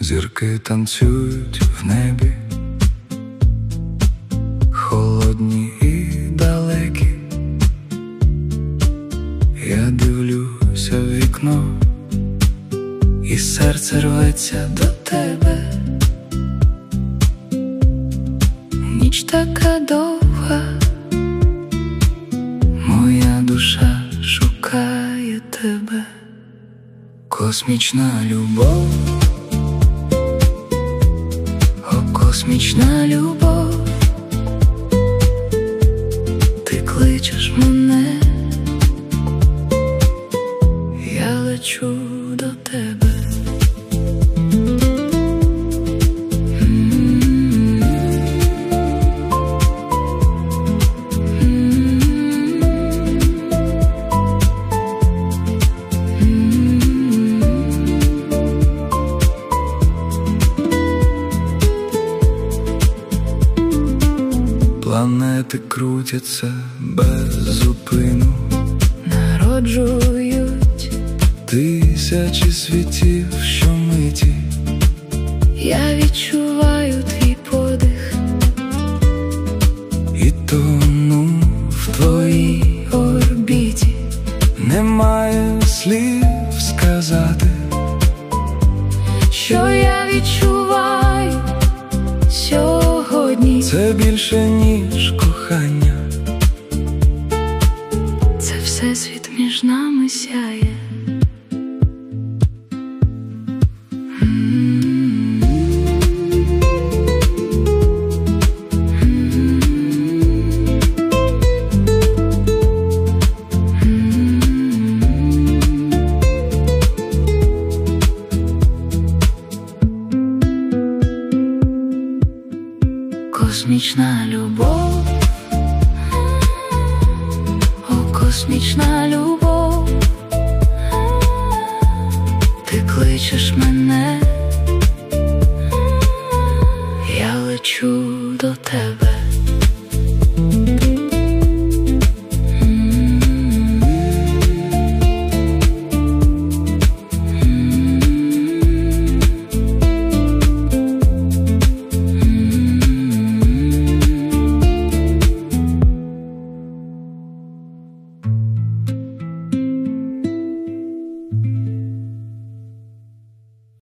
Зірки танцюють в небі, холодні і далекі. Я дивлюся в вікно, і серце рветься до тебе. Ніч така довга, моя душа шукає тебе. Космічна любов, о космічна любов, ти кличеш мене, я лечу до тебе. Планети крутяться без зупину, народжують тисячі світів щомиті. Я відчуваю твій подих і тону в твоїй орбіті. Немає слів сказати, що я відчуваю сьогодні. Це більше, ніж кохання, це всесвіт між нами сяє. Космічна любов, о космічна любов, ти кличеш мене,